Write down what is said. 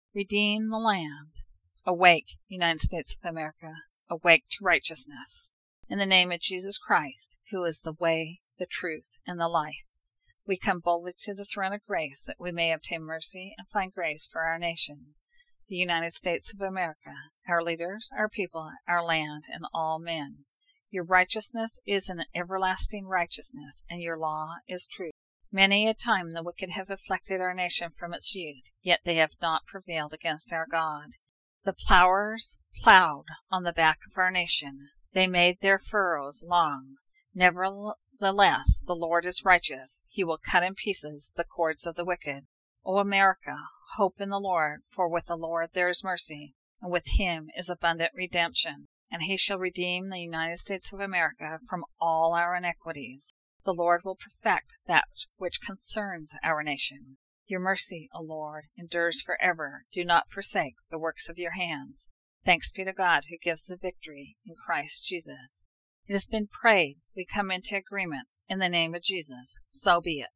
Redeem the land. Awake, United States of America, awake to righteousness. In the name of Jesus Christ, who is the way, the truth, and the life, we come boldly to the throne of grace that we may obtain mercy and find grace for our nation, the United States of America, our leaders, our people, our land, and all men. Your righteousness is an everlasting righteousness, and your law is truth. Many a time the wicked have afflicted our nation from its youth, yet they have not prevailed against our God. The plowers plowed on the back of our nation. They made their furrows long. Nevertheless, the Lord is righteous. He will cut in pieces the cords of the wicked. O America, hope in the Lord, for with the Lord there is mercy, and with him is abundant redemption, and he shall redeem the United States of America from all our iniquities. The Lord will perfect that which concerns our nation. Your mercy, O Lord, endures forever. Do not forsake the works of your hands. Thanks be to God who gives the victory in Christ Jesus. It has been prayed. We come into agreement. In the name of Jesus, so be it.